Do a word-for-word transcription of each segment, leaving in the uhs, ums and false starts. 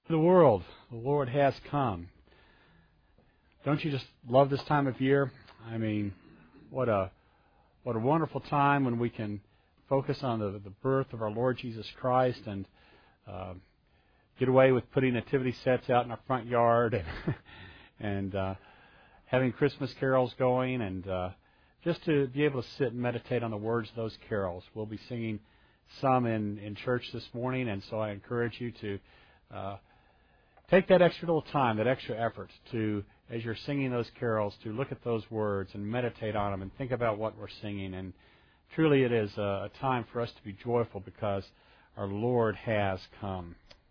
The world, the Lord has come. Don't you just love this time of year? I mean, what a what a wonderful time when we can focus on the, the birth of our Lord Jesus Christ and uh, get away with putting nativity sets out in our front yard and, and uh, having Christmas carols going, and uh, just to be able to sit and meditate on the words of those carols. We'll be singing some in, in church this morning, and so I encourage you to uh, take that extra little time, that extra effort to, as you're singing those carols, to look at those words and meditate on them and think about what we're singing. And truly it is a, a time for us to be joyful because our Lord has come.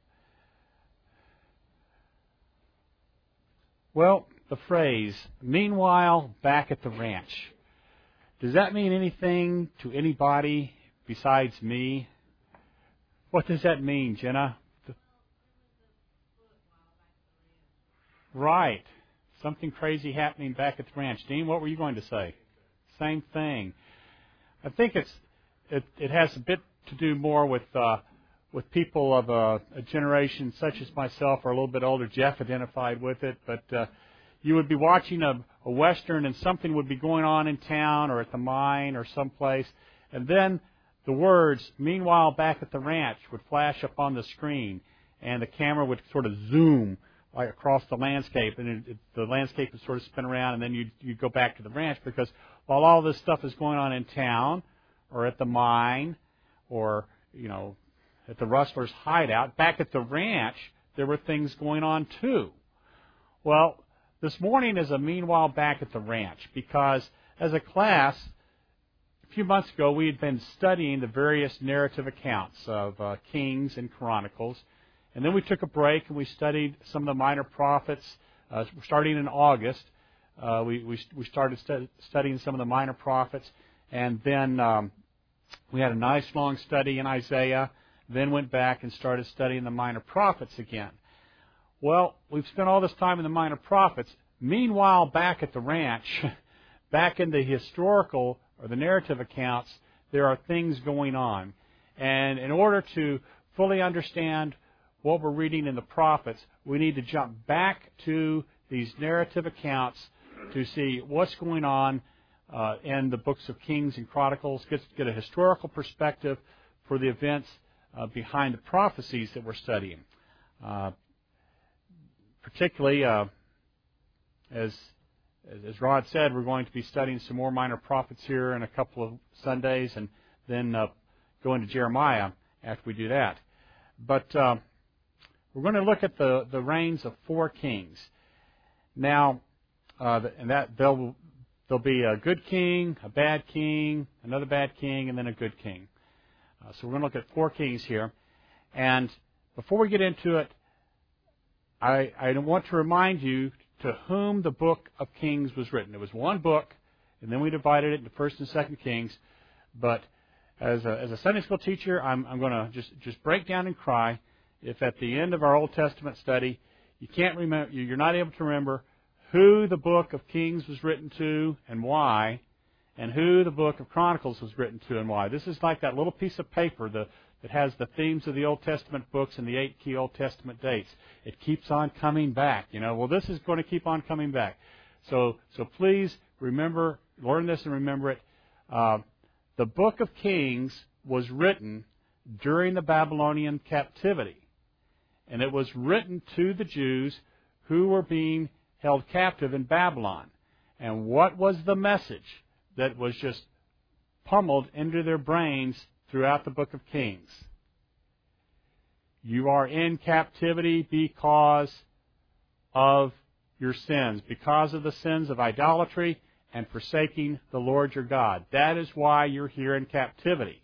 Well, the phrase, meanwhile, back at the ranch. Does that mean anything to anybody besides me? What does that mean, Jenna? Right. Something crazy happening back at the ranch. Dean, what were you going to say? Same thing. I think it's it, it has a bit to do more with uh, with people of a, a generation such as myself or a little bit older. Jeff identified with it, but uh, you would be watching a, a Western and something would be going on in town or at the mine or someplace, and then the words, meanwhile back at the ranch, would flash up on the screen, and the camera would sort of zoom like across the landscape, and it, it, the landscape would sort of spin around, and then you'd, you'd go back to the ranch, because while all this stuff is going on in town or at the mine or, you know, at the rustler's hideout, back at the ranch, there were things going on too. Well, this morning is a meanwhile back at the ranch, because as a class, a few months ago, we had been studying the various narrative accounts of uh, Kings and Chronicles. And then we took a break and we studied some of the minor prophets. Uh, starting in August, uh, we, we we started stu- studying some of the minor prophets. And then um, we had a nice long study in Isaiah. Then went back and started studying the minor prophets again. Well, we've spent all this time in the minor prophets. Meanwhile, back at the ranch, back in the historical or the narrative accounts, there are things going on. And in order to fully understand what we're reading in the prophets, we need to jump back to these narrative accounts to see what's going on uh, in the books of Kings and Chronicles, get, get a historical perspective for the events uh, behind the prophecies that we're studying. Uh, particularly, uh, as, as Rod said, we're going to be studying some more minor prophets here in a couple of Sundays, and then uh, go into Jeremiah after we do that. But uh, we're going to look at the, the reigns of four kings. Now, uh, and that there'll, there'll be a good king, a bad king, another bad king, and then a good king. Uh, so we're going to look at four kings here. And before we get into it, I, I want to remind you to whom the book of Kings was written. It was one book, and then we divided it into First and Second Kings. But as a, as a Sunday school teacher, I'm, I'm going to just, just break down and cry if at the end of our Old Testament study you can't remember, you're not able to remember who the book of Kings was written to and why, and who the book of Chronicles was written to and why. This is like that little piece of paper the, that has the themes of the Old Testament books and the eight key Old Testament dates. It keeps on coming back. You know, well, this is going to keep on coming back. So, so please remember, learn this and remember it. Uh, the book of Kings was written during the Babylonian captivity. And it was written to the Jews who were being held captive in Babylon. And what was the message that was just pummeled into their brains throughout the book of Kings? You are in captivity because of your sins, because of the sins of idolatry and forsaking the Lord your God. That is why you're here in captivity.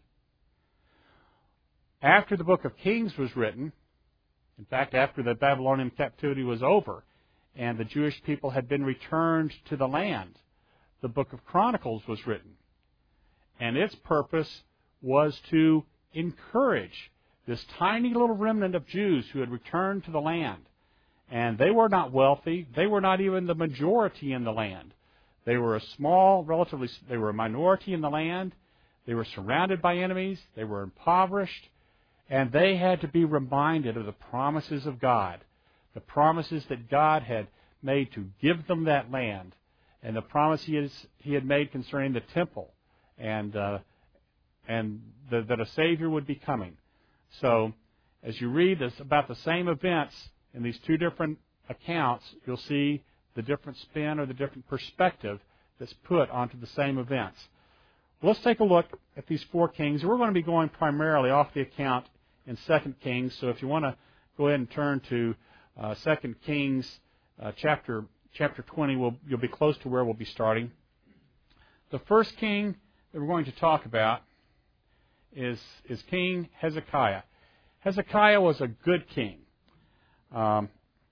After the book of Kings was written, in fact, after the Babylonian captivity was over and the Jewish people had been returned to the land, the book of Chronicles was written. And its purpose was to encourage this tiny little remnant of Jews who had returned to the land. And they were not wealthy. They were not even the majority in the land. They were a small, relatively, they were a minority in the land. They were surrounded by enemies. They were impoverished. And they had to be reminded of the promises of God, the promises that God had made to give them that land, and the promise He, has, he had made concerning the temple, and uh, and the, that a Savior would be coming. So, as you read this about the same events in these two different accounts, you'll see the different spin or the different perspective that's put onto the same events. Well, let's take a look at these four kings. We're going to be going primarily off the account in Second Kings. So if you want to go ahead and turn to uh, Second Kings uh, chapter chapter twenty, we'll, you'll be close to where we'll be starting. The first king that we're going to talk about is, is King Hezekiah. Hezekiah was a good king. Um,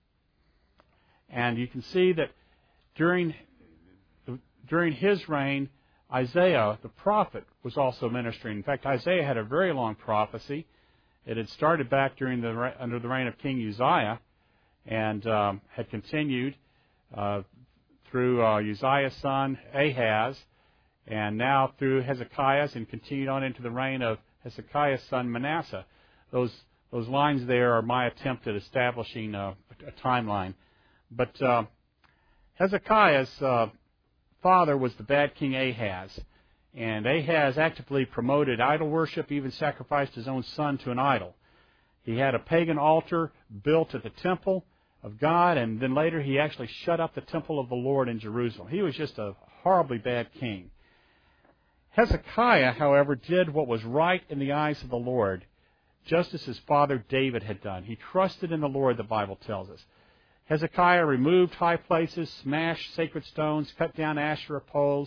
and you can see that during during his reign, Isaiah, the prophet, was also ministering. In fact, Isaiah had a very long prophecy. It had started back during the under the reign of King Uzziah, and um, had continued uh, through uh, Uzziah's son Ahaz, and now through Hezekiah's, and continued on into the reign of Hezekiah's son Manasseh. Those those lines there are my attempt at establishing a, a timeline. But uh, Hezekiah's uh, father was the bad king Ahaz, and Ahaz actively promoted idol worship, even sacrificed his own son to an idol. He had a pagan altar built at the temple of God, and then later he actually shut up the temple of the Lord in Jerusalem. He was just a horribly bad king. Hezekiah, however, did what was right in the eyes of the Lord, just as his father David had done. He trusted in the Lord, the Bible tells us. Hezekiah removed high places, smashed sacred stones, cut down Asherah poles.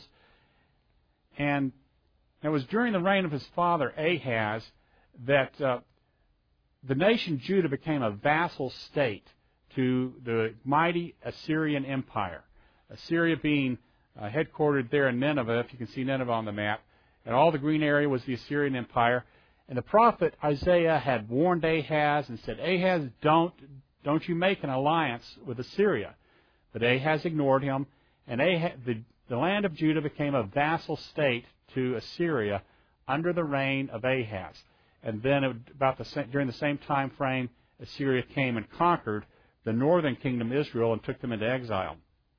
And it was during the reign of his father Ahaz that uh, the nation Judah became a vassal state to the mighty Assyrian Empire. Assyria being uh, headquartered there in Nineveh, if you can see Nineveh on the map. And all the green area was the Assyrian Empire. And the prophet Isaiah had warned Ahaz and said, Ahaz, don't Don't you make an alliance with Assyria. But Ahaz ignored him, and Ahaz, the, the land of Judah became a vassal state to Assyria under the reign of Ahaz. And then it, about the during the same time frame, Assyria came and conquered the northern kingdom Israel and took them into exile.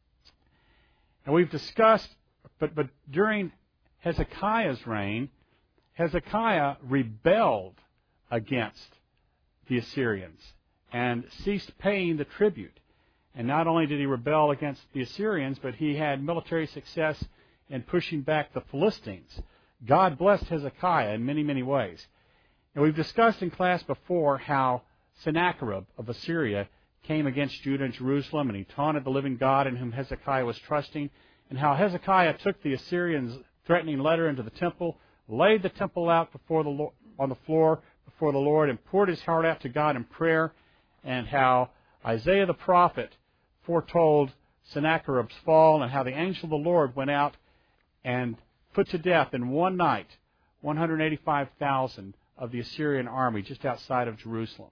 And we've discussed, but, but during Hezekiah's reign, Hezekiah rebelled against the Assyrians and ceased paying the tribute. And not only did he rebel against the Assyrians, but he had military success in pushing back the Philistines. God blessed Hezekiah in many, many ways. And we've discussed in class before how Sennacherib of Assyria came against Judah and Jerusalem, and he taunted the living God in whom Hezekiah was trusting, and how Hezekiah took the Assyrians' threatening letter into the temple, laid the temple out before the Lord, on the floor before the Lord, and poured his heart out to God in prayer, and how Isaiah the prophet foretold Sennacherib's fall, and how the angel of the Lord went out and put to death in one night one hundred eighty-five thousand of the Assyrian army just outside of Jerusalem.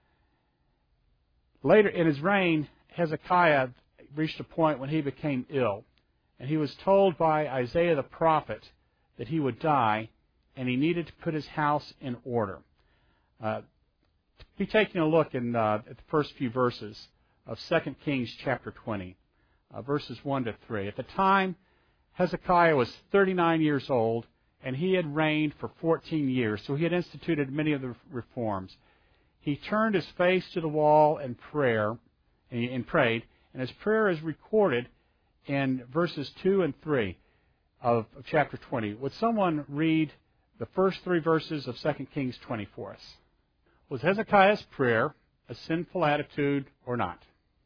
Later in his reign, Hezekiah reached a point when he became ill, and he was told by Isaiah the prophet that he would die, and he needed to put his house in order. Uh, be taking a look in uh, at the first few verses of Second Kings chapter twenty, uh, verses one to three. At the time, Hezekiah was thirty-nine years old, and he had reigned for fourteen years, so he had instituted many of the reforms. He turned his face to the wall in prayer, and prayed, and his prayer is recorded in verses two and three of, of chapter twenty. Would someone read the first three verses of Second Kings twenty for us? Was Hezekiah's prayer a sinful attitude or not?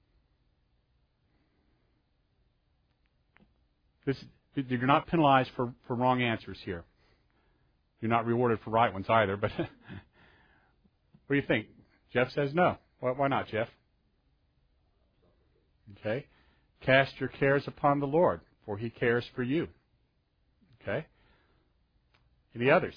This, you're not penalized for, for wrong answers here. You're not rewarded for right ones either, but what do you think? Jeff says no. Why, why not, Jeff? Okay. Cast your cares upon the Lord, for He cares for you. Okay. Any others?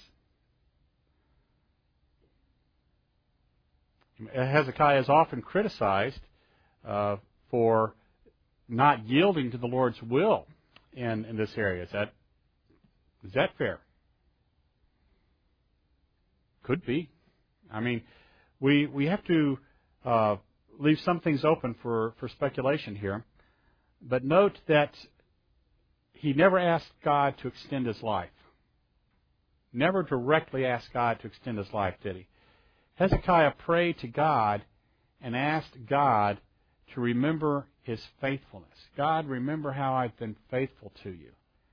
Hezekiah is often criticized uh, for not yielding to the Lord's will in, in this area. Is that is that fair? Could be. I mean, we we have to uh, leave some things open for, for speculation here. But note that he never asked God to extend his life. Never directly asked God to extend his life, did he? Hezekiah prayed to God and asked God to remember his faithfulness. God, remember how I've been faithful to you.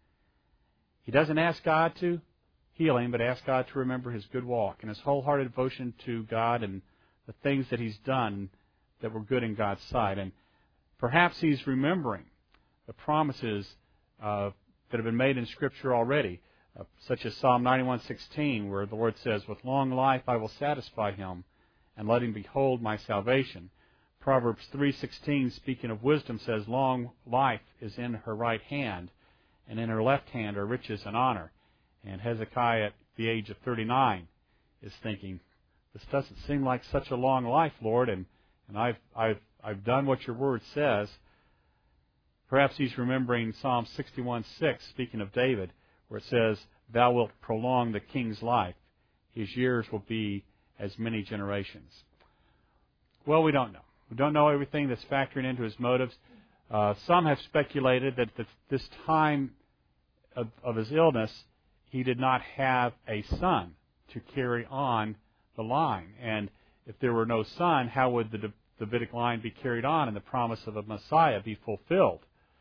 He doesn't ask God to heal him, but ask God to remember his good walk and his wholehearted devotion to God and the things that he's done that were good in God's sight. And perhaps he's remembering the promises uh, that have been made in Scripture already, uh, such as Psalm ninety-one sixteen, where the Lord says, "With long life I will satisfy him, and let him behold my salvation." Proverbs three sixteen, speaking of wisdom, says, "Long life is in her right hand, and in her left hand are riches and honor." And Hezekiah, at the age of thirty-nine, is thinking, "This doesn't seem like such a long life, Lord, and, and I've, I've, I've done what your word says." Perhaps he's remembering Psalm sixty-one six, speaking of David, where it says, "Thou wilt prolong the king's life. His years will be as many generations." Well, we don't know. We don't know everything that's factoring into his motives. Uh, some have speculated that at this time of, of his illness, he did not have a son to carry on the line. And if there were no son, how would the Davidic line be carried on and the promise of a Messiah be fulfilled?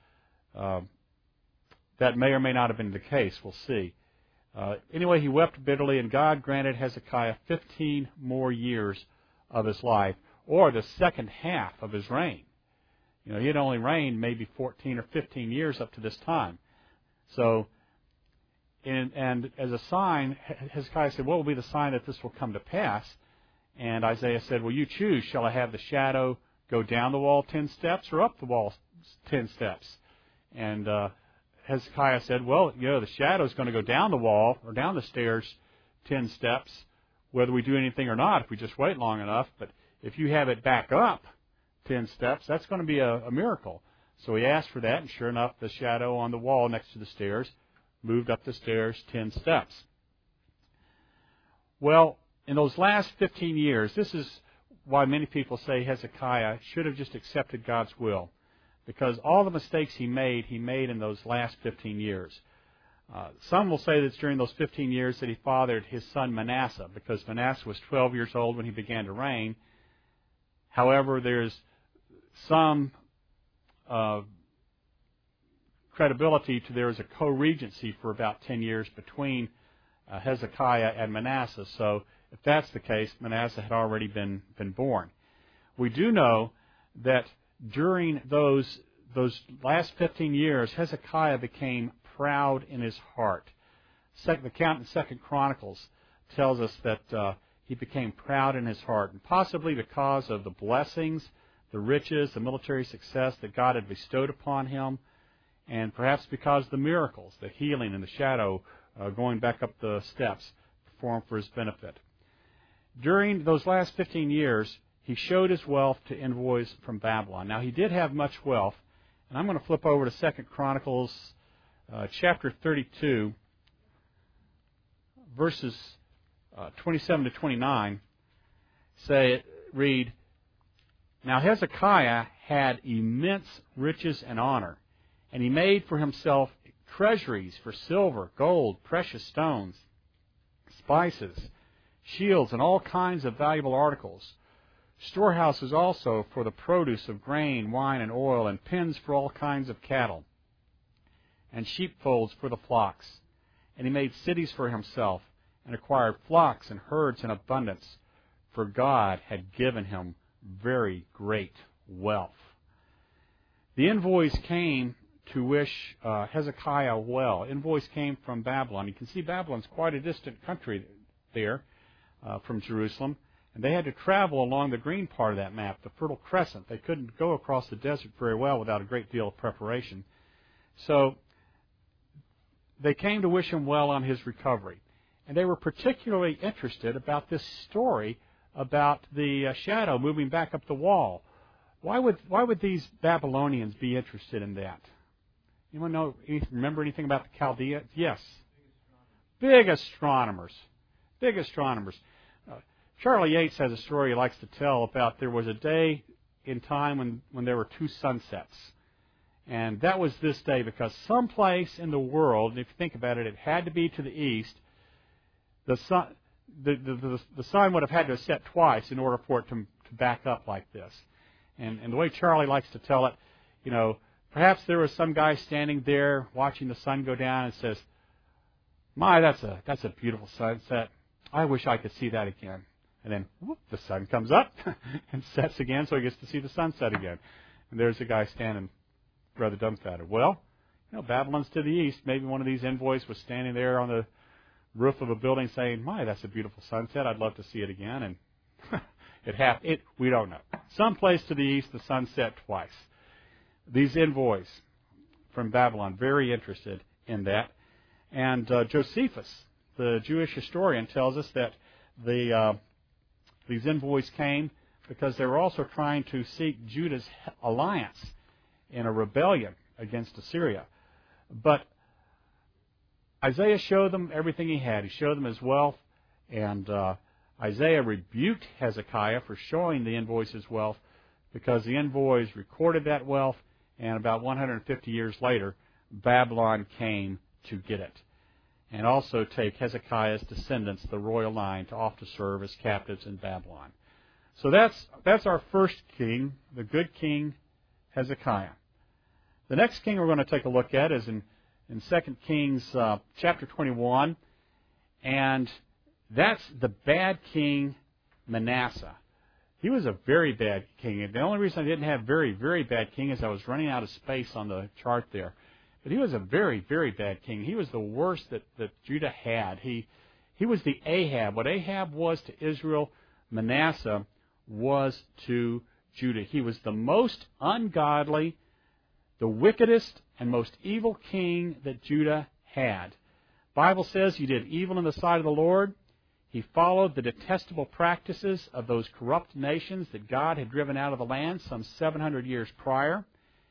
Uh, that may or may not have been the case. We'll see. Uh, anyway, he wept bitterly, and God granted Hezekiah fifteen more years of his life, or the second half of his reign. You know, he had only reigned maybe fourteen or fifteen years up to this time. So, and, and as a sign, Hezekiah said, "What will be the sign that this will come to pass?" And Isaiah said, "Well, you choose. Shall I have the shadow go down the wall ten steps or up the wall ten steps?" And uh, Hezekiah said, "Well, you know, the shadow is going to go down the wall or down the stairs ten steps, whether we do anything or not, if we just wait long enough. But if you have it back up ten steps, that's going to be a, a miracle." So he asked for that, and sure enough, the shadow on the wall next to the stairs moved up the stairs ten steps. Well, in those last fifteen years, this is why many people say Hezekiah should have just accepted God's will, because all the mistakes he made, he made in those last fifteen years. Uh, some will say that it's during those fifteen years that he fathered his son Manasseh, because Manasseh was twelve years old when he began to reign. However, there's some uh, credibility to there was a co-regency for about ten years between uh, Hezekiah and Manasseh. So if that's the case, Manasseh had already been, been born. We do know that during those those last fifteen years, Hezekiah became proud in his heart. Second, the account in Second Chronicles tells us that uh, he became proud in his heart, and possibly because of the blessings, the riches, the military success that God had bestowed upon him, and perhaps because of the miracles, the healing and the shadow uh, going back up the steps performed for his benefit. During those last fifteen years, he showed his wealth to envoys from Babylon. Now, he did have much wealth, and I'm going to flip over to Second Chronicles uh, chapter thirty-two, verses uh, twenty-seven to twenty-nine. Say, read, "Now Hezekiah had immense riches and honor, and he made for himself treasuries for silver, gold, precious stones, spices, shields, and all kinds of valuable articles. Storehouses also for the produce of grain, wine, and oil, and pens for all kinds of cattle, and sheepfolds for the flocks. And he made cities for himself, and acquired flocks and herds in abundance, for God had given him very great wealth." The envoys came to wish uh, Hezekiah well. Envoys came from Babylon. You can see Babylon's quite a distant country there uh, from Jerusalem. And they had to travel along the green part of that map, the Fertile Crescent. They couldn't go across the desert very well without a great deal of preparation. So they came to wish him well on his recovery. And they were particularly interested about this story about the uh, shadow moving back up the wall. Why would why would these Babylonians be interested in that? Anyone know? Remember anything about the Chaldeans? Yes. Big astronomers. Big astronomers. Uh, Charlie Yates has a story he likes to tell about there was a day in time when, when there were two sunsets. And that was this day because someplace in the world, and if you think about it, it had to be to the east, the sun, the, the, the, the sun would have had to have set twice in order for it to, to back up like this. And, and the way Charlie likes to tell it, you know, perhaps there was some guy standing there watching the sun go down and says, my, that's a that's a beautiful sunset. I wish I could see that again. And then whoop, the sun comes up and sets again, so he gets to see the sunset again. And there's a guy standing rather dumbfounded. Well, you know, Babylon's to the east. Maybe one of these envoys was standing there on the roof of a building saying, my, that's a beautiful sunset. I'd love to see it again. And it happened. It, we don't know. Someplace to the east, the sun set twice. These envoys from Babylon, very interested in that. And uh, Josephus, the Jewish historian, tells us that the uh, these envoys came because they were also trying to seek Judah's alliance in a rebellion against Assyria. But Isaiah showed them everything he had. He showed them his wealth, and uh, Isaiah rebuked Hezekiah for showing the envoys his wealth because the envoys recorded that wealth, and about one hundred fifty years later, Babylon came to get it, and also take Hezekiah's descendants, the royal line, to off to serve as captives in Babylon. So that's that's our first king, the good king Hezekiah. The next king we're going to take a look at is in, in Second Kings uh, chapter twenty-one, and that's the bad king Manasseh. He was a very bad king, and the only reason I didn't have very, very bad king is I was running out of space on the chart there. But he was a very, very bad king. He was the worst that, that Judah had. He he was the Ahab. What Ahab was to Israel, Manasseh was to Judah. He was the most ungodly, the wickedest, and most evil king that Judah had. The Bible says he did evil in the sight of the Lord. He followed the detestable practices of those corrupt nations that God had driven out of the land some seven hundred years prior.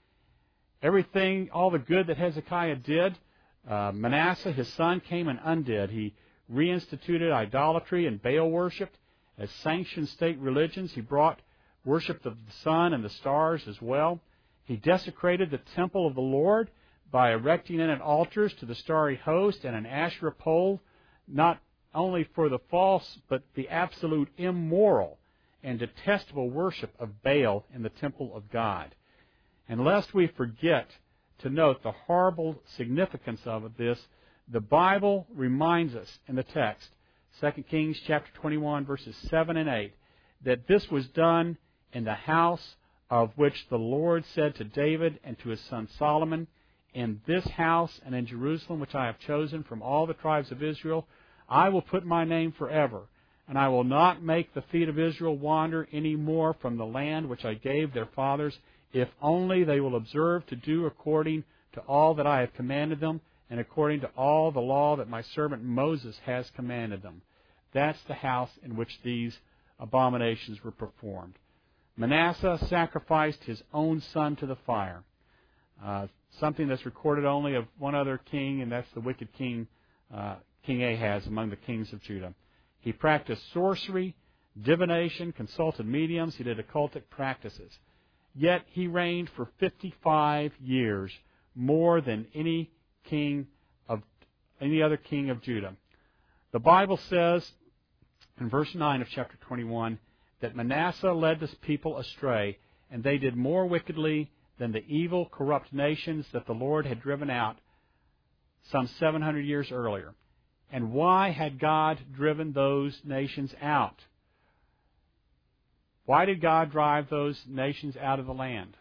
Everything, all the good that Hezekiah did, uh, Manasseh, his son, came and undid. He reinstituted idolatry and Baal worship as sanctioned state religions. He brought worship of the sun and the stars as well. He desecrated the temple of the Lord by erecting in it altars to the starry host and an Asherah pole, not only for the false, but the absolute immoral and detestable worship of Baal in the temple of God. And lest we forget to note the horrible significance of this, the Bible reminds us in the text, Second Kings chapter twenty-one, verses seven and eight, that this was done in the house of which the Lord said to David and to his son Solomon, in this house and in Jerusalem, which I have chosen from all the tribes of Israel, I will put my name forever, and I will not make the feet of Israel wander any more from the land which I gave their fathers, if only they will observe to do according to all that I have commanded them, and according to all the law that my servant Moses has commanded them. That's the house in which these abominations were performed. Manasseh sacrificed his own son to the fire, uh, something that's recorded only of one other king, and that's the wicked king, uh, King Ahaz, among the kings of Judah. He practiced sorcery, divination, consulted mediums, he did occultic practices. Yet he reigned for fifty-five years, more than any king of any other king of Judah. The Bible says in verse nine of chapter twenty-one that Manasseh led this people astray, and they did more wickedly than the evil, corrupt nations that the Lord had driven out some seven hundred years earlier. And why had God driven those nations out? Why did God drive those nations out of the land?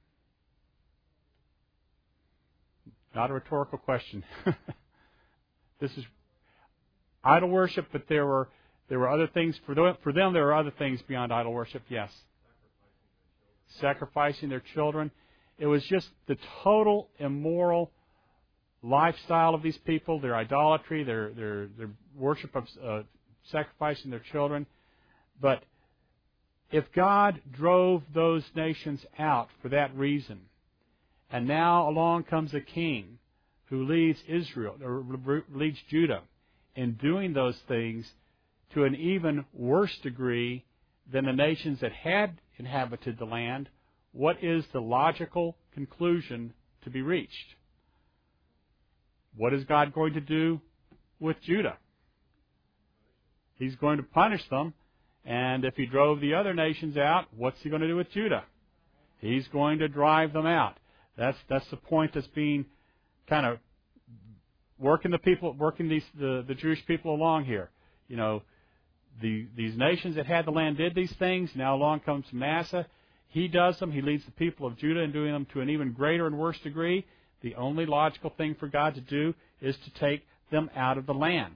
Not a rhetorical question. This is idol worship, but there were there were other things for them. For them, there were other things beyond idol worship. Yes, sacrificing their children. It was just the total immoral lifestyle of these people. Their idolatry, their their their worship of uh, sacrificing their children. But if God drove those nations out for that reason, and now along comes a king who leads Israel, or leads Judah, in doing those things to an even worse degree than the nations that had inhabited the land, what is the logical conclusion to be reached? What is God going to do with Judah? He's going to punish them, and if He drove the other nations out, what's He going to do with Judah? He's going to drive them out. That's that's the point that's being kind of working the people, working these the, the Jewish people along here. You know, the these nations that had the land did these things. Now along comes Manasseh. He does them. He leads the people of Judah in doing them to an even greater and worse degree. The only logical thing for God to do is to take them out of the land.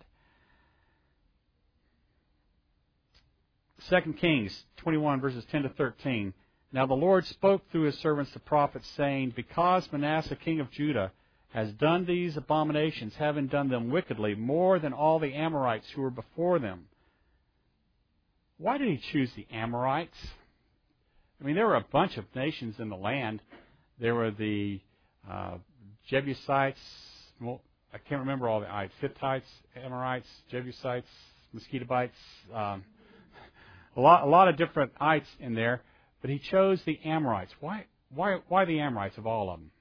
Second Kings twenty-one, verses ten to thirteen. Now the Lord spoke through His servants the prophets, saying, Because Manasseh king of Judah has done these abominations, having done them wickedly, more than all the Amorites who were before them. Why did He choose the Amorites? I mean, there were a bunch of nations in the land. There were the uh, Jebusites. Well, I can't remember all the ites. Hittites, Amorites, Jebusites, Mosquitobites. Um, a lot, a lot of different ites in there. But He chose the Amorites. Why? Why? Why the Amorites of all of them?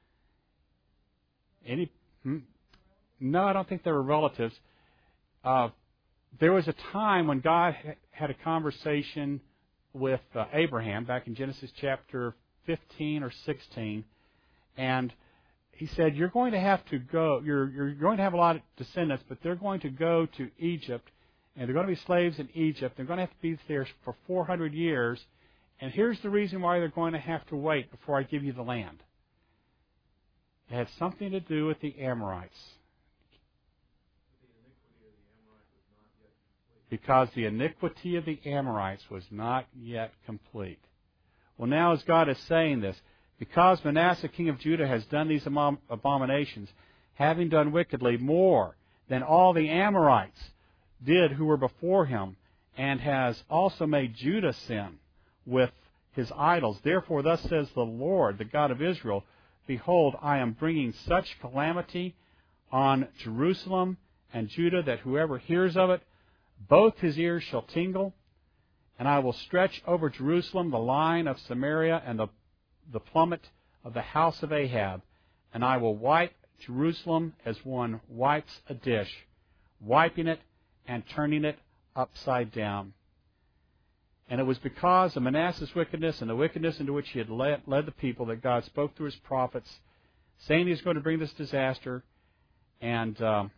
Any? Hmm? No, I don't think they were relatives. Uh, there was a time when God ha- had a conversation with uh, Abraham back in Genesis chapter fifteen or sixteen, and He said, "You're going to have to go. You're you're going to have a lot of descendants, but they're going to go to Egypt, and they're going to be slaves in Egypt. They're going to have to be there for four hundred years." And here's the reason why they're going to have to wait before I give you the land. It had something to do with the Amorites. Because the iniquity of the Amorites was not yet complete. Well, now as God is saying this, because Manasseh king of Judah has done these abominations, having done wickedly more than all the Amorites did who were before him, and has also made Judah sin with his idols. Therefore, thus says the Lord, the God of Israel, Behold, I am bringing such calamity on Jerusalem and Judah that whoever hears of it, both his ears shall tingle, and I will stretch over Jerusalem the line of Samaria and the, the plummet of the house of Ahab, and I will wipe Jerusalem as one wipes a dish, wiping it and turning it upside down. And it was because of Manasseh's wickedness and the wickedness into which he had led, led the people that God spoke through His prophets, saying He's going to bring this disaster. And um,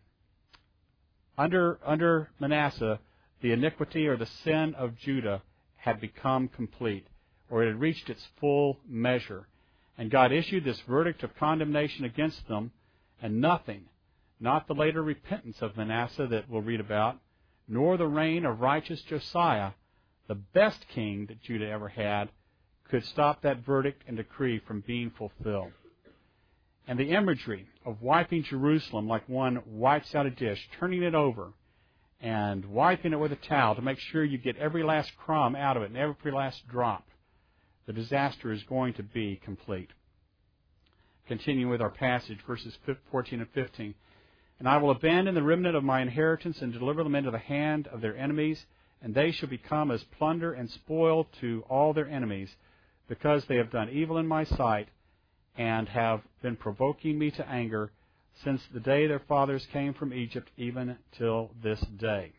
under under Manasseh, the iniquity or the sin of Judah had become complete, or it had reached its full measure. And God issued this verdict of condemnation against them, and nothing, not the later repentance of Manasseh that we'll read about, nor the reign of righteous Josiah, the best king that Judah ever had, could stop that verdict and decree from being fulfilled. And the imagery of wiping Jerusalem like one wipes out a dish, turning it over, and wiping it with a towel to make sure you get every last crumb out of it and every last drop, the disaster is going to be complete. Continuing with our passage, verses fourteen and fifteen. And I will abandon the remnant of my inheritance and deliver them into the hand of their enemies, and they shall become as plunder and spoil to all their enemies, because they have done evil in my sight, and have been provoking me to anger, since the day their fathers came from Egypt, even till this day.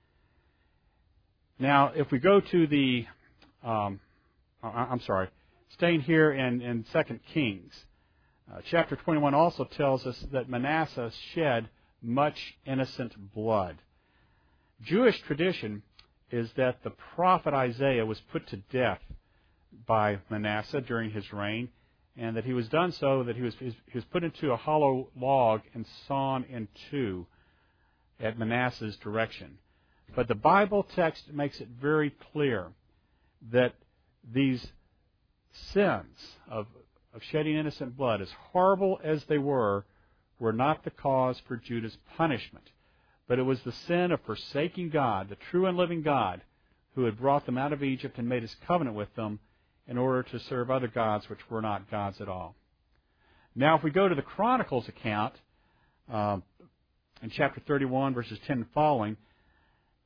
Now, if we go to the, um, I'm sorry, staying here in, in Second Kings, uh, chapter twenty-one also tells us that Manasseh shed much innocent blood. Jewish tradition is that the prophet Isaiah was put to death by Manasseh during his reign, and that he was done so that he was he was put into a hollow log and sawn in two at Manasseh's direction. But the Bible text makes it very clear that these sins of, of shedding innocent blood, as horrible as they were, were not the cause for Judah's punishment. But it was the sin of forsaking God, the true and living God, who had brought them out of Egypt and made His covenant with them in order to serve other gods which were not gods at all. Now, if we go to the Chronicles account, uh, in chapter thirty-one, verses ten and following,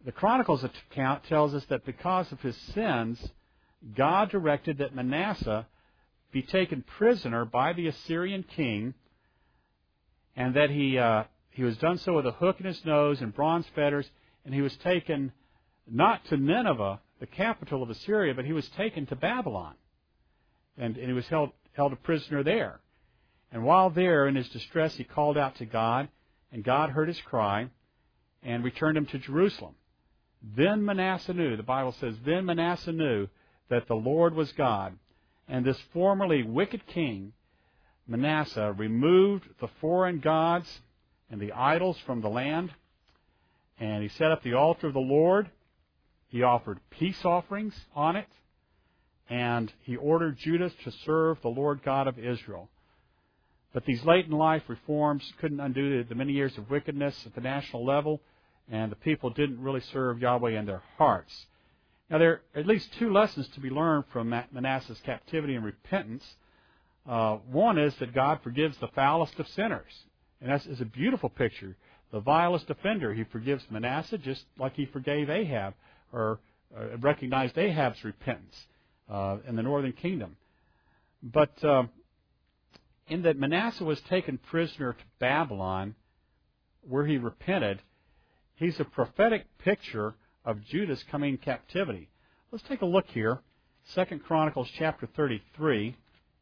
the Chronicles account tells us that because of his sins, God directed that Manasseh be taken prisoner by the Assyrian king, and that he uh, he was done so with a hook in his nose and bronze fetters, and he was taken not to Nineveh, the capital of Assyria, but he was taken to Babylon, and, and he was held held a prisoner there. And while there, in his distress, he called out to God, and God heard his cry and returned him to Jerusalem. Then Manasseh knew, the Bible says, then Manasseh knew that the Lord was God, and this formerly wicked king, Manasseh, removed the foreign gods and the idols from the land, and he set up the altar of the Lord. He offered peace offerings on it, and he ordered Judah to serve the Lord God of Israel. But these late-in-life reforms couldn't undo the many years of wickedness at the national level, and the people didn't really serve Yahweh in their hearts. Now, there are at least two lessons to be learned from Manasseh's captivity and repentance. Uh, one is that God forgives the foulest of sinners, and that is a beautiful picture. The vilest offender, he forgives Manasseh just like he forgave Ahab, or uh, recognized Ahab's repentance uh, in the northern kingdom. But uh, in that Manasseh was taken prisoner to Babylon, where he repented, he's a prophetic picture of Judah's coming captivity. Let's take a look here. Second Chronicles chapter thirty-three,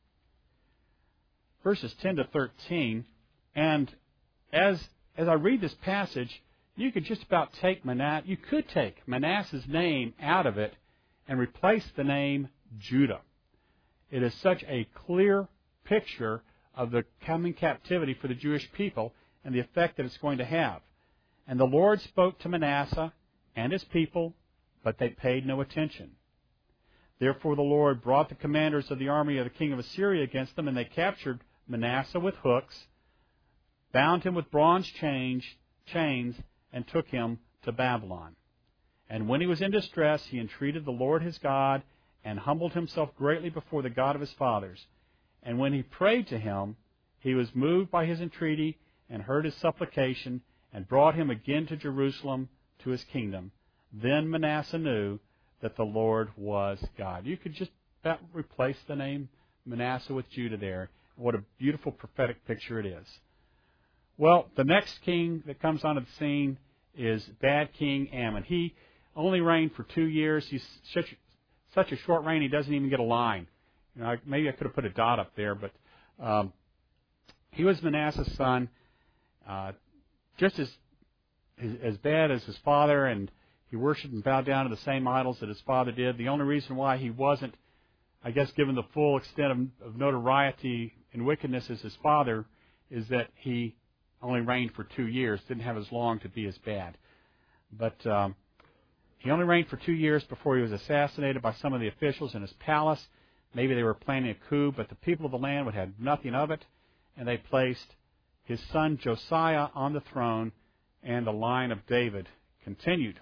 verses ten to thirteen. And as as I read this passage, you could just about take Manasseh, you could take Manasseh's name out of it and replace the name Judah. It is such a clear picture of the coming captivity for the Jewish people and the effect that it's going to have. And the Lord spoke to Manasseh and his people, but they paid no attention. Therefore the Lord brought the commanders of the army of the king of Assyria against them, and they captured Manasseh with hooks, bound him with bronze chains, chains, and took him to Babylon. And when he was in distress, he entreated the Lord his God, and humbled himself greatly before the God of his fathers. And when he prayed to him, he was moved by his entreaty, and heard his supplication, and brought him again to Jerusalem, to his kingdom. Then Manasseh knew that the Lord was God. You could just about replace the name Manasseh with Judah there. What a beautiful prophetic picture it is. Well, the next king that comes onto the scene is bad King Ammon. He only reigned for two years. He's such, such a short reign, he doesn't even get a line. You know, maybe I could have put a dot up there, but um, he was Manasseh's son, uh, just as as bad as his father, and he worshipped and bowed down to the same idols that his father did. The only reason why he wasn't, I guess, given the full extent of, of notoriety and wickedness as his father is that he only reigned for two years, didn't have as long to be as bad. But um, he only reigned for two years before he was assassinated by some of the officials in his palace. Maybe they were planning a coup, but the people of the land would have nothing of it, and they placed his son Josiah on the throne, and the line of David continued.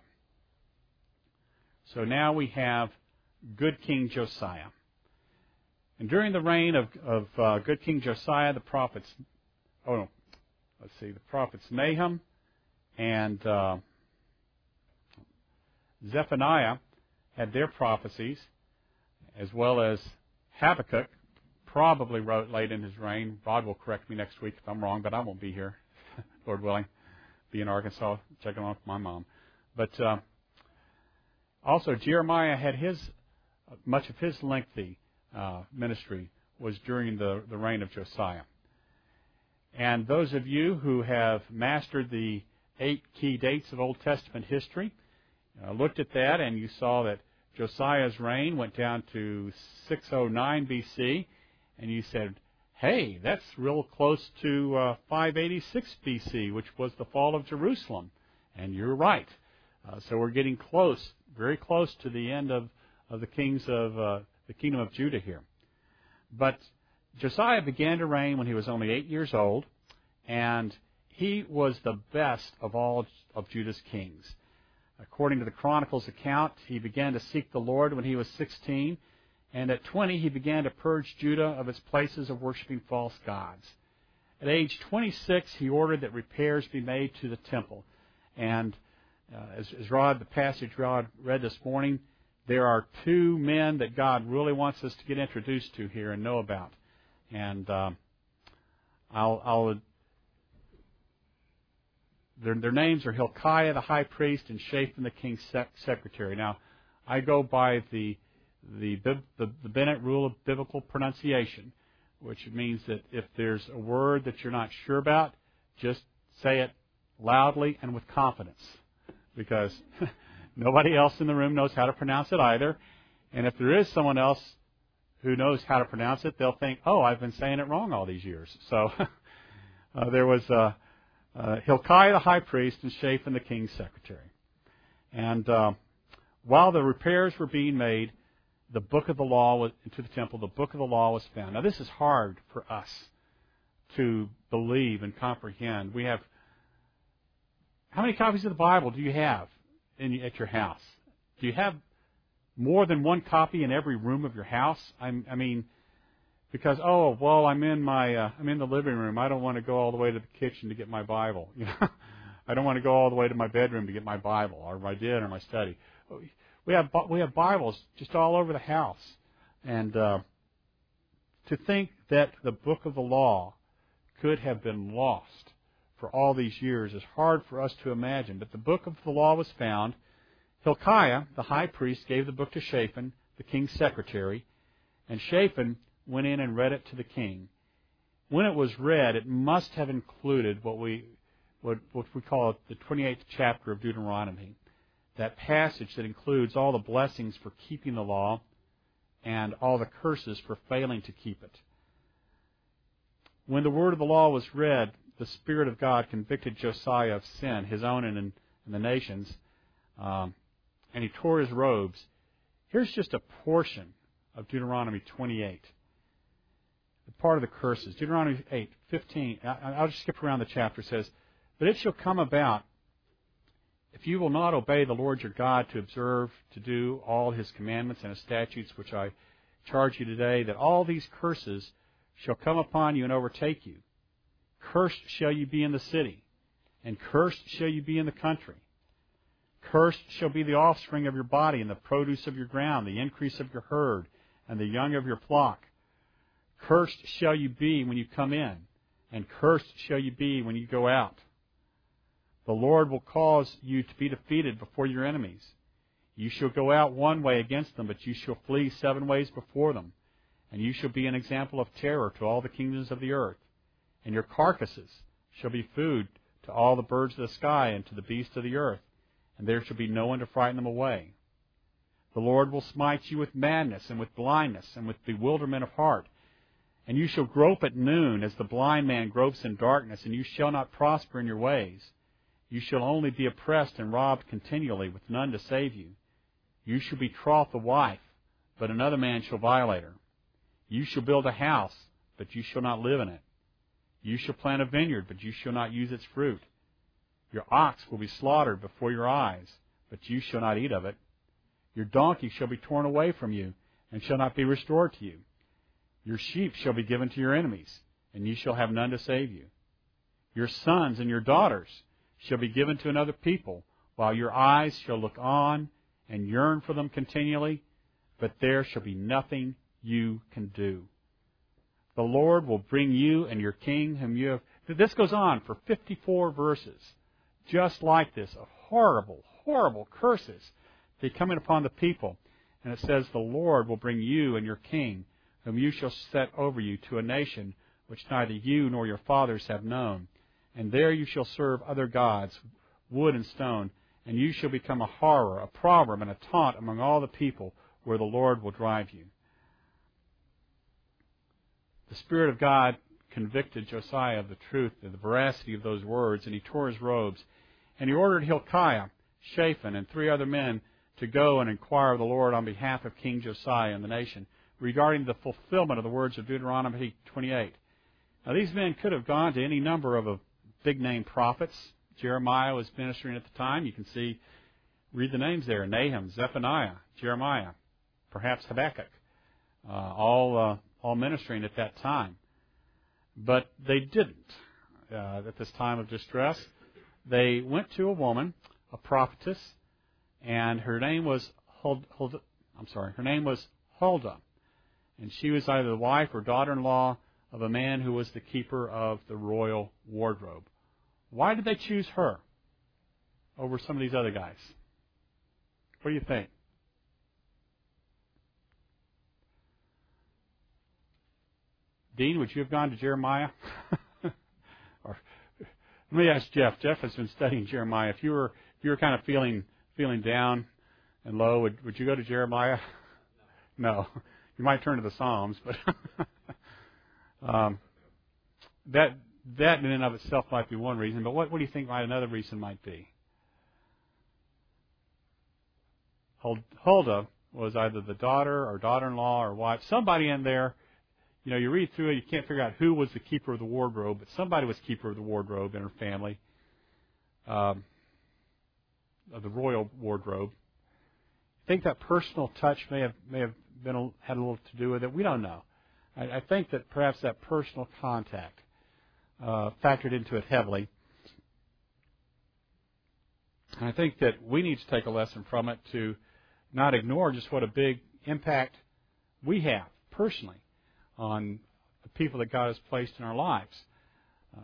So now we have good King Josiah. And during the reign of, of uh, good King Josiah, the prophets, oh no, let's see, the prophets Nahum and uh, Zephaniah had their prophecies, as well as Habakkuk probably wrote late in his reign. Rod will correct me next week if I'm wrong, but I won't be here, Lord willing. Be in Arkansas checking on my mom. But uh, also Jeremiah had his, much of his lengthy uh, ministry was during the, the reign of Josiah. And those of you who have mastered the eight key dates of Old Testament history uh, looked at that, and you saw that Josiah's reign went down to six oh nine B C, and you said, hey, that's real close to uh, five eighty-six B C, which was the fall of Jerusalem. And you're right. Uh, so we're getting close, very close to the end of, of the kings of uh, the kingdom of Judah here. But Josiah began to reign when he was only eight years old, and he was the best of all of Judah's kings. According to the Chronicles account, he began to seek the Lord when he was sixteen, and at twenty he began to purge Judah of its places of worshiping false gods. At age twenty-six, he ordered that repairs be made to the temple. And uh, as, as Rod, the passage Rod read this morning, there are two men that God really wants us to get introduced to here and know about. And um, I'll, I'll their, their names are Hilkiah the high priest and Shaphan the king's sec- secretary. Now, I go by the the, the the Bennett rule of biblical pronunciation, which means that if there's a word that you're not sure about, just say it loudly and with confidence, because nobody else in the room knows how to pronounce it either. And if there is someone else who knows how to pronounce it, they'll think, oh, I've been saying it wrong all these years. So uh, there was uh, uh, Hilkiah the high priest and Shaphan the king's secretary. And uh, while the repairs were being made, the book of the law was, into the temple, the book of the law was found. Now, this is hard for us to believe and comprehend. We have, how many copies of the Bible do you have in, at your house? Do you have more than one copy in every room of your house? I'm, I mean, because, oh, well, I'm in my, uh, I'm in the living room. I don't want to go all the way to the kitchen to get my Bible. You know, I don't want to go all the way to my bedroom to get my Bible, or my den, or my study. We have we have Bibles just all over the house, and uh, to think that the book of the law could have been lost for all these years is hard for us to imagine. But the book of the law was found. Hilkiah, the high priest, gave the book to Shaphan, the king's secretary, and Shaphan went in and read it to the king. When it was read, it must have included what we what, what we call the twenty-eighth chapter of Deuteronomy, that passage that includes all the blessings for keeping the law and all the curses for failing to keep it. When the word of the law was read, the Spirit of God convicted Josiah of sin, his own and, in, and the nation's, um, and he tore his robes. Here's just a portion of Deuteronomy twenty-eight, the part of the curses. Deuteronomy eight fifteen, I'll just skip around the chapter. It says, "But it shall come about, if you will not obey the Lord your God to observe, to do all His commandments and His statutes, which I charge you today, that all these curses shall come upon you and overtake you. Cursed shall you be in the city, and cursed shall you be in the country. Cursed shall be the offspring of your body, and the produce of your ground, the increase of your herd, and the young of your flock. Cursed shall you be when you come in, and cursed shall you be when you go out. The Lord will cause you to be defeated before your enemies. You shall go out one way against them, but you shall flee seven ways before them. And you shall be an example of terror to all the kingdoms of the earth. And your carcasses shall be food to all the birds of the sky and to the beasts of the earth. And there shall be no one to frighten them away. The Lord will smite you with madness and with blindness and with bewilderment of heart. And you shall grope at noon as the blind man gropes in darkness, and you shall not prosper in your ways. You shall only be oppressed and robbed continually, with none to save you. You shall betroth a wife, but another man shall violate her. You shall build a house, but you shall not live in it. You shall plant a vineyard, but you shall not use its fruit. Your ox will be slaughtered before your eyes, but you shall not eat of it. Your donkey shall be torn away from you, and shall not be restored to you. Your sheep shall be given to your enemies, and you shall have none to save you. Your sons and your daughters shall be given to another people, while your eyes shall look on and yearn for them continually, but there shall be nothing you can do. The Lord will bring you and your king whom you have..." This goes on for fifty-four verses, just like this, of horrible, horrible curses that come in upon the people. And it says, "The Lord will bring you and your king whom you shall set over you to a nation which neither you nor your fathers have known. And there you shall serve other gods, wood and stone, and you shall become a horror, a proverb, and a taunt among all the people, where the Lord will drive you." The Spirit of God convicted Josiah of the truth and the veracity of those words, and he tore his robes. And he ordered Hilkiah, Shaphan, and three other men to go and inquire of the Lord on behalf of King Josiah and the nation regarding the fulfillment of the words of Deuteronomy twenty-eight. Now, these men could have gone to any number of a big-name prophets. Jeremiah was ministering at the time. You can see, read the names there: Nahum, Zephaniah, Jeremiah, perhaps Habakkuk, uh, all uh, all ministering at that time. But they didn't uh, at this time of distress. They went to a woman a prophetess, and her name was Hold, Hold, I'm sorry, her name was Huldah, and she was either the wife or daughter-in-law of a man who was the keeper of the royal wardrobe. Why did they choose her over some of these other guys? What do you think? Dean, would you have gone to Jeremiah? Or let me ask Jeff. Jeff has been studying Jeremiah. If you were if you were kind of feeling feeling down and low, would would you go to Jeremiah? No. You might turn to the Psalms, but um, that that in and of itself might be one reason. But what what do you think might another reason might be? Huldah was either the daughter or daughter-in-law or wife, somebody in there. You know, you read through it, you can't figure out who was the keeper of the wardrobe, but somebody was keeper of the wardrobe in her family, um, of the royal wardrobe. I think that personal touch may have may have been a, had a little to do with it. We don't know. I, I think that perhaps that personal contact uh, factored into it heavily. And I think that we need to take a lesson from it to not ignore just what a big impact we have personally on the people that God has placed in our lives. Uh,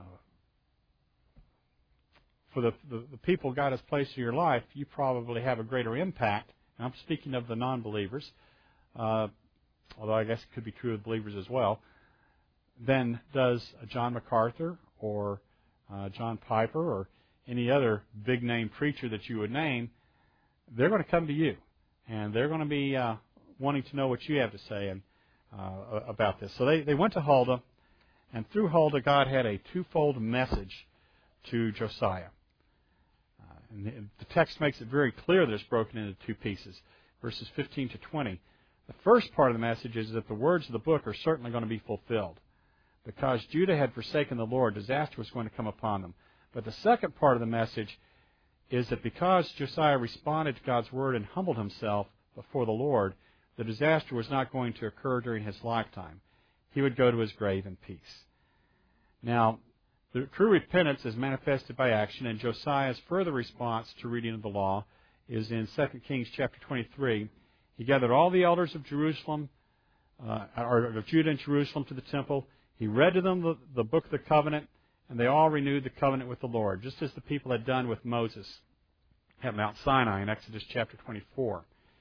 for the, the, the people God has placed in your life, you probably have a greater impact. And I'm speaking of the non-believers, uh, although I guess it could be true of believers as well, than does a John MacArthur or uh, John Piper or any other big-name preacher that you would name. They're going to come to you, and they're going to be uh, wanting to know what you have to say and Uh, about this. So they, they went to Huldah, and through Huldah, God had a twofold message to Josiah. Uh, and the, the text makes it very clear that it's broken into two pieces, verses fifteen to twenty. The first part of the message is that the words of the book are certainly going to be fulfilled. Because Judah had forsaken the Lord, disaster was going to come upon them. But the second part of the message is that because Josiah responded to God's word and humbled himself before the Lord, the disaster was not going to occur during his lifetime. He would go to his grave in peace. Now, the true repentance is manifested by action, and Josiah's further response to reading of the law is in Second Kings chapter twenty-three. He gathered all the elders of Jerusalem, uh, or of Judah and Jerusalem to the temple. He read to them the, the book of the covenant, and they all renewed the covenant with the Lord, just as the people had done with Moses at Mount Sinai in Exodus chapter twenty-four.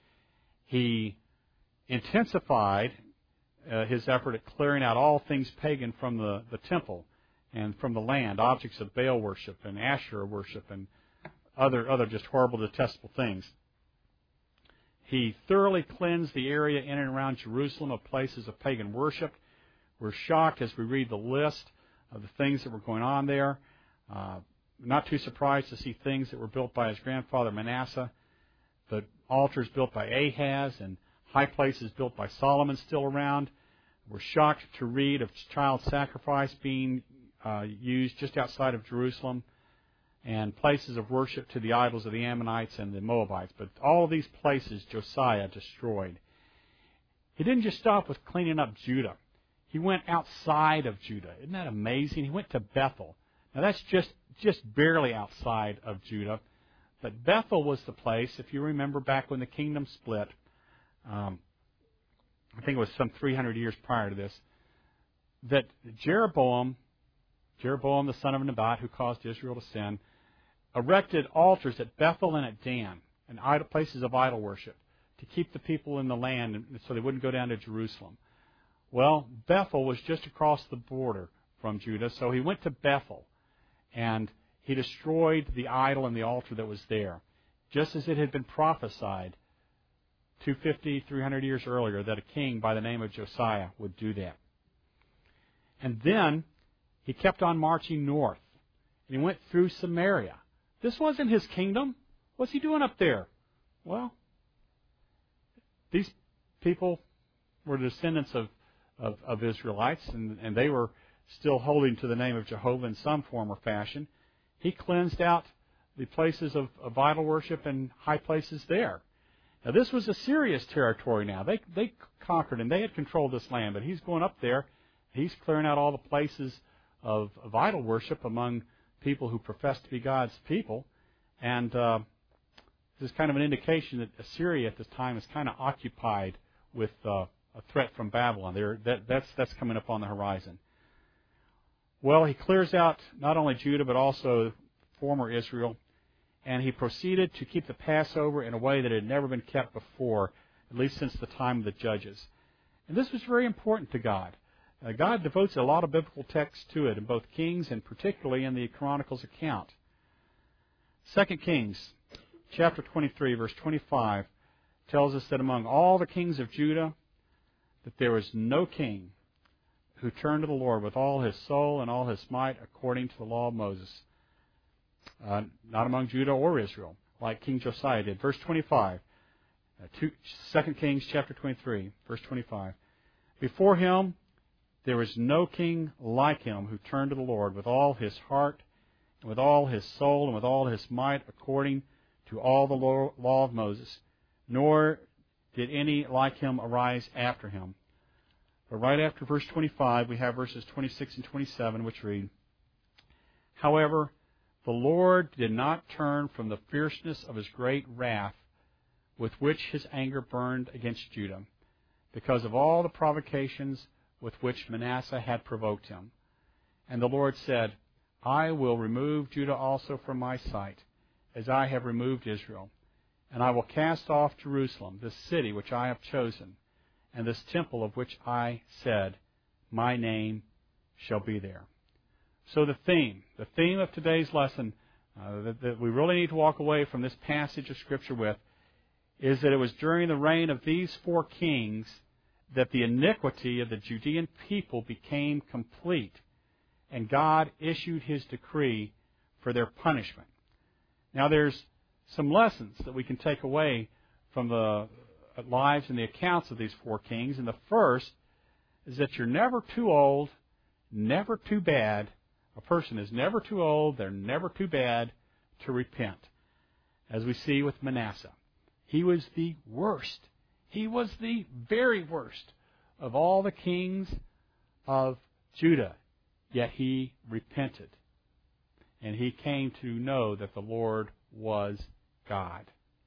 He intensified uh, his effort at clearing out all things pagan from the, the temple and from the land, objects of Baal worship and Asherah worship and other other just horrible, detestable things. He thoroughly cleansed the area in and around Jerusalem of places of pagan worship. We're shocked as we read the list of the things that were going on there. Uh, not too surprised to see things that were built by his grandfather Manasseh, the altars built by Ahaz, and high places built by Solomon still around. We're shocked to read of child sacrifice being uh, used just outside of Jerusalem, and places of worship to the idols of the Ammonites and the Moabites. But all of these places Josiah destroyed. He didn't just stop with cleaning up Judah. He went outside of Judah. Isn't that amazing? He went to Bethel. Now that's just, just barely outside of Judah. But Bethel was the place, if you remember back when the kingdom split, Um, I think it was some three hundred years prior to this, that Jeroboam, Jeroboam the son of Nebat, who caused Israel to sin, erected altars at Bethel and at Dan, and idol, places of idol worship, to keep the people in the land so they wouldn't go down to Jerusalem. Well, Bethel was just across the border from Judah, so he went to Bethel, and he destroyed the idol and the altar that was there, just as it had been prophesied two hundred fifty, three hundred years earlier, that a king by the name of Josiah would do that. And then he kept on marching north, and he went through Samaria. This wasn't his kingdom. What's he doing up there? Well, these people were descendants of, of, of Israelites, and, and they were still holding to the name of Jehovah in some form or fashion. He cleansed out the places of, of idol worship and high places there. Now, this was a serious territory now. They they conquered and they had controlled this land, but he's going up there. He's clearing out all the places of, of idol worship among people who profess to be God's people. And uh, This is kind of an indication that Assyria at this time is kind of occupied with uh, a threat from Babylon. There, that, that's, that's coming up on the horizon. Well, he clears out not only Judah but also former Israel, and he proceeded to keep the Passover in a way that had never been kept before, at least since the time of the Judges. And this was very important to God. Uh, God devotes a lot of biblical text to it, in both Kings and particularly in the Chronicles account. Second Kings, chapter twenty-three, verse twenty-five, tells us that among all the kings of Judah, that there was no king who turned to the Lord with all his soul and all his might according to the law of Moses. Uh, not among Judah or Israel, like King Josiah did. Verse twenty-five, uh, two, Second Kings chapter twenty-three, verse twenty-five. Before him there was no king like him who turned to the Lord with all his heart and with all his soul and with all his might according to all the law of Moses, nor did any like him arise after him. But right after verse twenty-five, we have verses twenty-six and twenty-seven, which read, However, the Lord did not turn from the fierceness of his great wrath with which his anger burned against Judah, because of all the provocations with which Manasseh had provoked him. And the Lord said, I will remove Judah also from my sight, as I have removed Israel. And I will cast off Jerusalem, this city which I have chosen, and this temple of which I said, My name shall be there. So the theme, the theme of today's lesson uh, that, that we really need to walk away from this passage of Scripture with is that it was during the reign of these four kings that the iniquity of the Judean people became complete, and God issued His decree for their punishment. Now there's some lessons that we can take away from the lives and the accounts of these four kings, and the first is that you're never too old, never too bad. A person is never too old, they're never too bad to repent. As we see with Manasseh. He was the worst. He was the very worst of all the kings of Judah. Yet he repented. And he came to know that the Lord was God.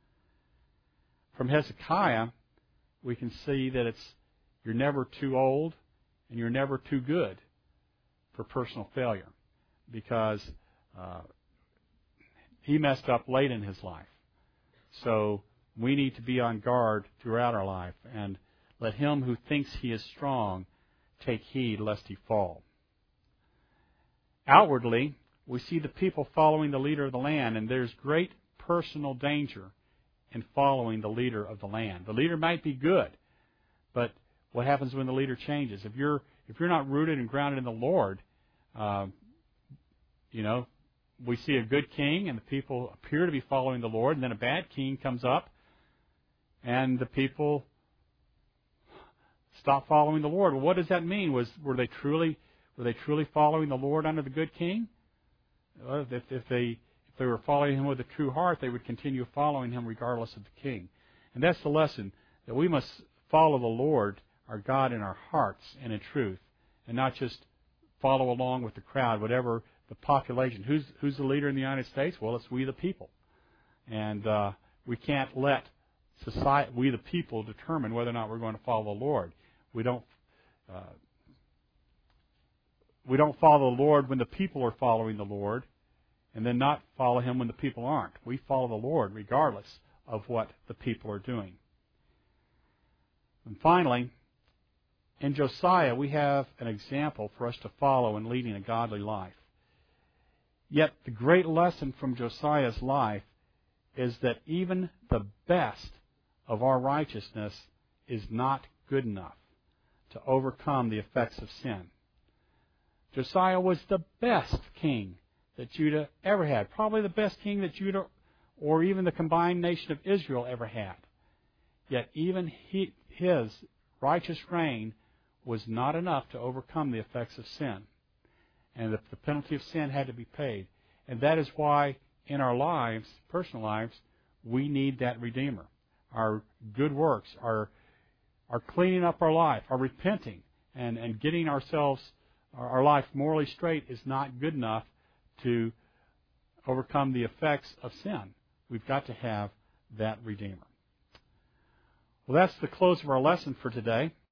From Hezekiah, we can see that it's you're never too old and you're never too good for personal failure, because uh, he messed up late in his life. So we need to be on guard throughout our life, and let him who thinks he is strong take heed lest he fall. Outwardly, we see the people following the leader of the land, and there's great personal danger in following the leader of the land. The leader might be good, but what happens when the leader changes? If you're if you're not rooted and grounded in the Lord, uh, you know, we see a good king and the people appear to be following the Lord, and then a bad king comes up and the people stop following the Lord. Well, what does that mean? Was were they truly were they truly following the Lord under the good king? Well, if, if they if they were following him with a true heart, they would continue following him regardless of the king. And that's the lesson, that we must follow the Lord, our God, in our hearts and in truth, and not just follow along with the crowd, whatever the population. Who's who's the leader in the United States? Well, it's we the people. And uh, we can't let society, we the people, determine whether or not we're going to follow the Lord. We don't uh, we don't follow the Lord when the people are following the Lord, and then not follow Him when the people aren't. We follow the Lord regardless of what the people are doing. And finally, in Josiah, we have an example for us to follow in leading a godly life. Yet the great lesson from Josiah's life is that even the best of our righteousness is not good enough to overcome the effects of sin. Josiah was the best king that Judah ever had, probably the best king that Judah or even the combined nation of Israel ever had. Yet even he, his righteous reign was not enough to overcome the effects of sin. And the, the penalty of sin had to be paid. And that is why in our lives, personal lives, we need that Redeemer. Our good works, our, our cleaning up our life, our repenting, and, and getting ourselves, our, our life morally straight is not good enough to overcome the effects of sin. We've got to have that Redeemer. Well, that's the close of our lesson for today.